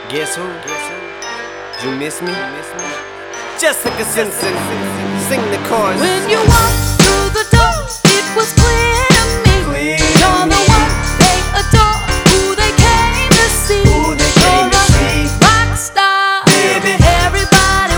Guess who? You miss me? Jessica Simpson, sing the chorus. When you walked through the door, it was clear to me. You're the one they adore, who they came to see. You're a rock star, Baby. Everybody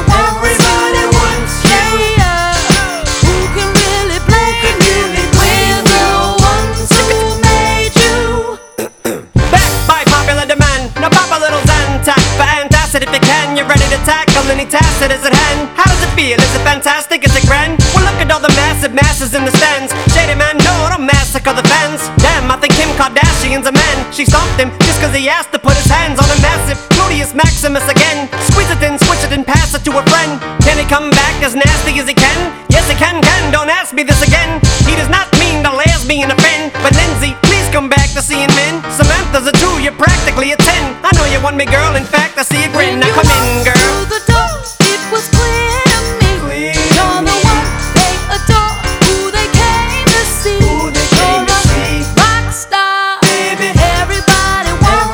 wants you. Yeah, who can really blame you? We're the ones who made you. Back by popular demand, now pop a little Zantac. For antacid if you can, you're ready to tackle any task that is at hand. How does it feel? Is it fantastic? Is it grand? Well, look at all the massive masses in the stands. Shady man, no, don't massacre the fans. Damn, I think Kim Kardashian's a man. She stopped him just cause he asked to put his hands on a massive Gluteus Maximus again. Squeeze it in, squish it and pass it to a friend. Can he come back as nasty as he can? Yes, he can, don't ask me this again. He does not mean the lesbian offend. But Lindsay, please come back to seeing men. Samantha's a 2, you're practically a 10. I know you want me, girl, in fact, I see a grin. Now come in, girl. Through the door, it was clear to me. You're the one they adore, who they came to see. You're a rock star, everybody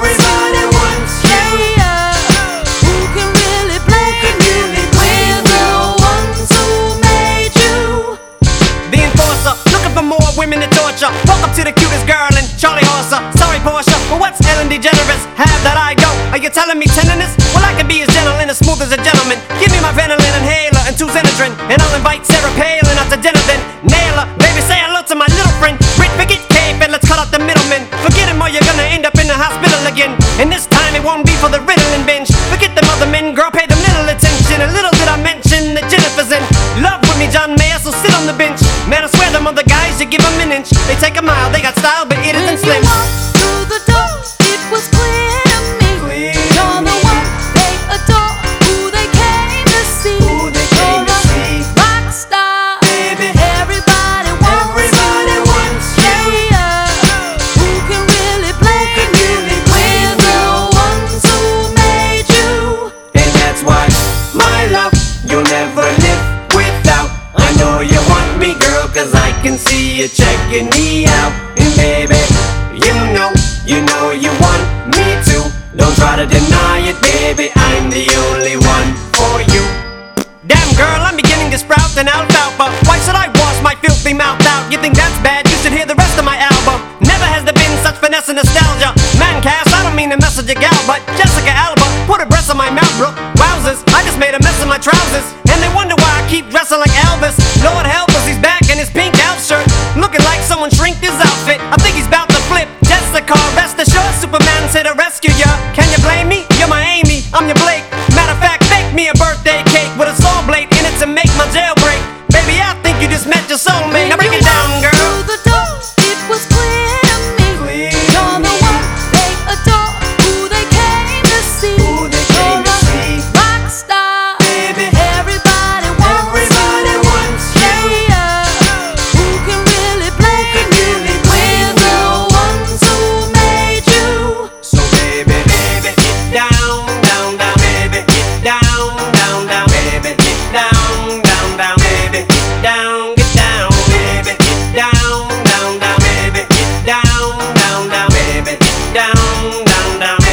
wants you. Yeah, who can really blame you? We're the ones who made you. The enforcer, looking for more women to torture. Welcome to the cutest girl in Charlie Horser. Sorry, Portia, but what's Ellen DeGeneres? Have that I go. Are you telling me tenderness? Well, I can be as gentle and as smooth as a gentleman. Give me my Ventolin inhaler and 2 Xenadrin, and I'll invite Sarah Palin out to dinner then. Nail her, baby, say hello to my little friend. Rick, forget Cape and let's cut out the middleman. Forget him or you're gonna end up in the hospital again. And this time it won't be for the Ritalin binge. Forget them other men, girl, pay them little attention. And little did I mention that Jennifer's in love with me, John Mayer, so sit on the bench. Man, I swear them other guys, you give them an inch. They take a mile, they got style, but it When isn't you slim. walked through the door, it was clear to me. You're the one they adore, who they came to see. You're a rock star, everybody wants you. Yeah, who can really blame you? We're the ones who made you. And that's why, my love, you'll never live without. I know you want me, girl, cause I can see you checking me out. And baby, you know you want me too. Don't try to deny it, baby, I'm the only one for you. Damn girl, I'm beginning to sprout an alfalfa. Why should I wash my filthy mouth out? You think that's bad? You should hear the rest of my album. Never has there been such finesse and nostalgia. Man, Cass, I don't mean to message a gal, but Jessica Alba put a breast on my mouth, bro. Wowzers, I just made a mess of my trousers. And they wonder why I keep dressing like Elvis. Lord help us, he's back in his pink elf shirt, looking like someone shrinked his outfit. I think he's about to flip. Jessica, rest assured, Superman's here to rescue ya. Can you blame me? You're my Amy, I'm your Blake. Matter of fact, bake me a birthday cake with a saw blade in it to make my jailbreak. Baby, I think you just met your soulmate. Now break it down, girl. Through the door, it was clear to me. You're the one they adore, who they came to see. You're a rock star, everybody wants you. Yeah, who can really blame you? We're the ones who made you. So baby, get down, baby, get down, baby, get down, baby, get down, baby, get down, baby, get down, baby, get down,